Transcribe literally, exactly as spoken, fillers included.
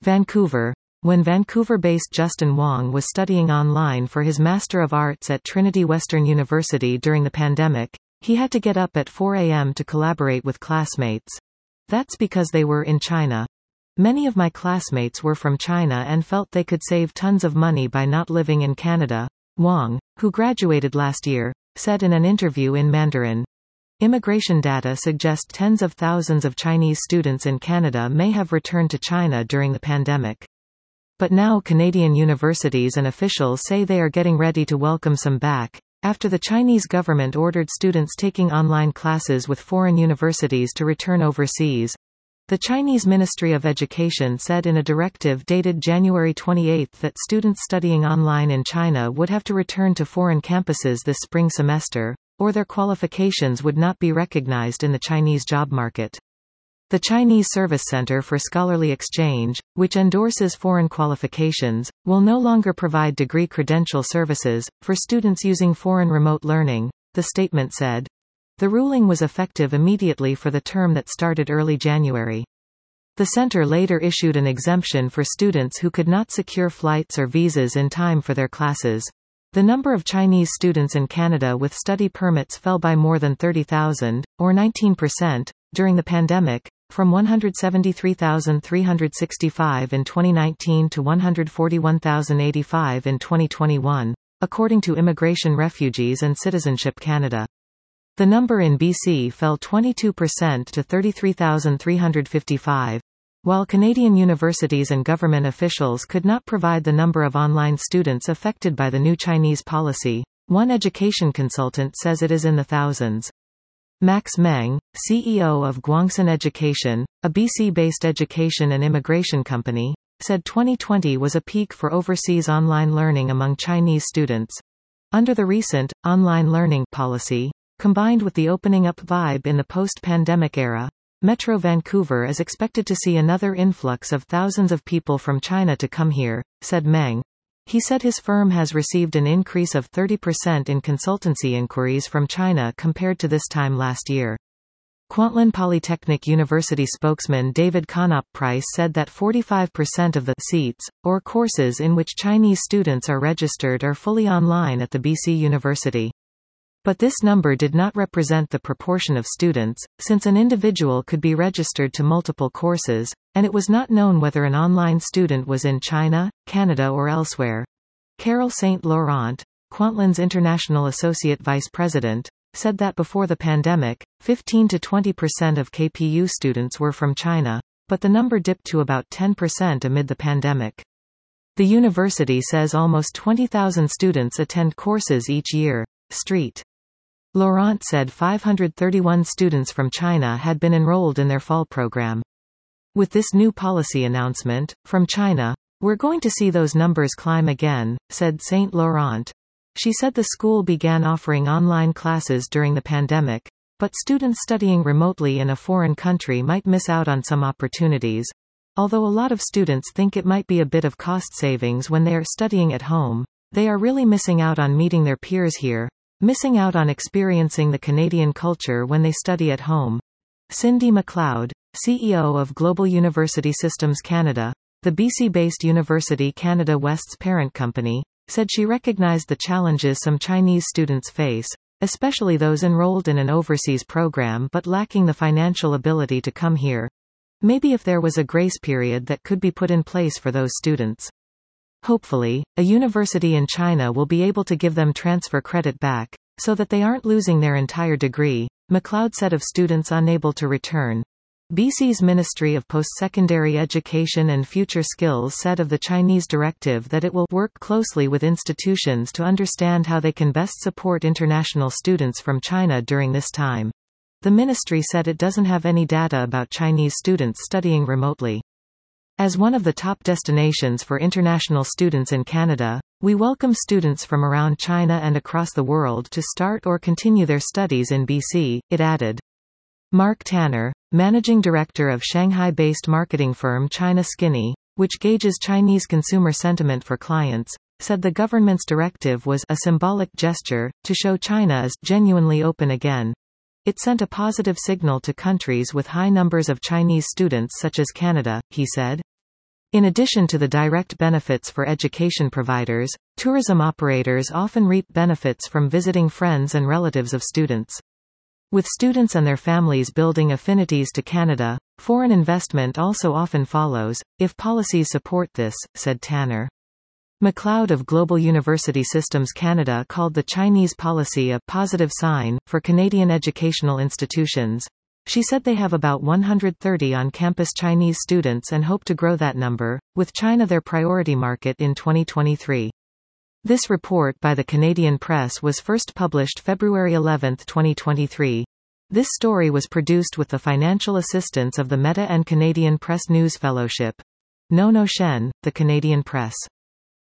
Vancouver. When Vancouver-based Justin Wong was studying online for his Master of Arts at Trinity Western University during the pandemic, he had to get up at four a m to collaborate with classmates. That's because they were in China. Many of my classmates were from China and felt they could save tons of money by not living in Canada, Wong, who graduated last year, said in an interview in Mandarin. Immigration data suggest tens of thousands of Chinese students in Canada may have returned to China during the pandemic. But now Canadian universities and officials say they are getting ready to welcome some back, after the Chinese government ordered students taking online classes with foreign universities to return overseas. The Chinese Ministry of Education said in a directive dated January twenty-eighth that students studying online in China would have to return to foreign campuses this spring semester, or their qualifications would not be recognized in the Chinese job market. The Chinese Service Center for Scholarly Exchange, which endorses foreign qualifications, will no longer provide degree credential services for students using foreign remote learning, the statement said. The ruling was effective immediately for the term that started early January. The center later issued an exemption for students who could not secure flights or visas in time for their classes. The number of Chinese students in Canada with study permits fell by more than thirty thousand, or nineteen percent, during the pandemic, from one hundred seventy-three thousand three hundred sixty-five in twenty nineteen to one hundred forty-one thousand eighty-five in twenty twenty-one, according to Immigration, Refugees and Citizenship Canada. The number in B C fell twenty-two percent to thirty-three thousand three hundred fifty-five. While Canadian universities and government officials could not provide the number of online students affected by the new Chinese policy, one education consultant says it is in the thousands. Max Meng, C E O of Guangxin Education, a B C-based education and immigration company, said twenty twenty was a peak for overseas online learning among Chinese students. Under the recent online learning policy, combined with the opening up vibe in the post-pandemic era, Metro Vancouver is expected to see another influx of thousands of people from China to come here, said Meng. He said his firm has received an increase of thirty percent in consultancy inquiries from China compared to this time last year. Kwantlen Polytechnic University spokesman David Conop-Price said that forty-five percent of the seats, or courses in which Chinese students are registered, are fully online at the B C University. But this number did not represent the proportion of students, since an individual could be registered to multiple courses, and it was not known whether an online student was in China, Canada or elsewhere. Carol Saint Laurent, Kwantlen's International Associate Vice President, said that before the pandemic, fifteen to twenty percent of K P U students were from China, but the number dipped to about ten percent amid the pandemic. The university says almost twenty thousand students attend courses each year. Street. Laurent said five hundred thirty-one students from China had been enrolled in their fall program. With this new policy announcement, from China, we're going to see those numbers climb again, said Saint Laurent. She said the school began offering online classes during the pandemic, but students studying remotely in a foreign country might miss out on some opportunities. Although a lot of students think it might be a bit of cost savings when they are studying at home, they are really missing out on meeting their peers here. Missing out on experiencing the Canadian culture when they study at home. Cindy McLeod, C E O of Global University Systems Canada, the B C-based University Canada West's parent company, said she recognized the challenges some Chinese students face, especially those enrolled in an overseas program but lacking the financial ability to come here. Maybe if there was a grace period that could be put in place for those students. Hopefully, a university in China will be able to give them transfer credit back, so that they aren't losing their entire degree, McLeod said of students unable to return. B C's Ministry of Post-Secondary Education and Future Skills said of the Chinese directive that it will work closely with institutions to understand how they can best support international students from China during this time. The ministry said it doesn't have any data about Chinese students studying remotely. As one of the top destinations for international students in Canada, we welcome students from around China and across the world to start or continue their studies in B C, it added. Mark Tanner, managing director of Shanghai-based marketing firm China Skinny, which gauges Chinese consumer sentiment for clients, said the government's directive was a symbolic gesture to show China is genuinely open again. It sent a positive signal to countries with high numbers of Chinese students such as Canada, he said. In addition to the direct benefits for education providers, tourism operators often reap benefits from visiting friends and relatives of students. With students and their families building affinities to Canada, foreign investment also often follows, if policies support this, said Tanner. MacLeod of Global University Systems Canada called the Chinese policy a positive sign for Canadian educational institutions. She said they have about one hundred thirty on-campus Chinese students and hope to grow that number, with China their priority market in twenty twenty-three. This report by the Canadian Press was first published February eleventh twenty twenty-three. This story was produced with the financial assistance of the Meta and Canadian Press News Fellowship. Nono Shen, The Canadian Press.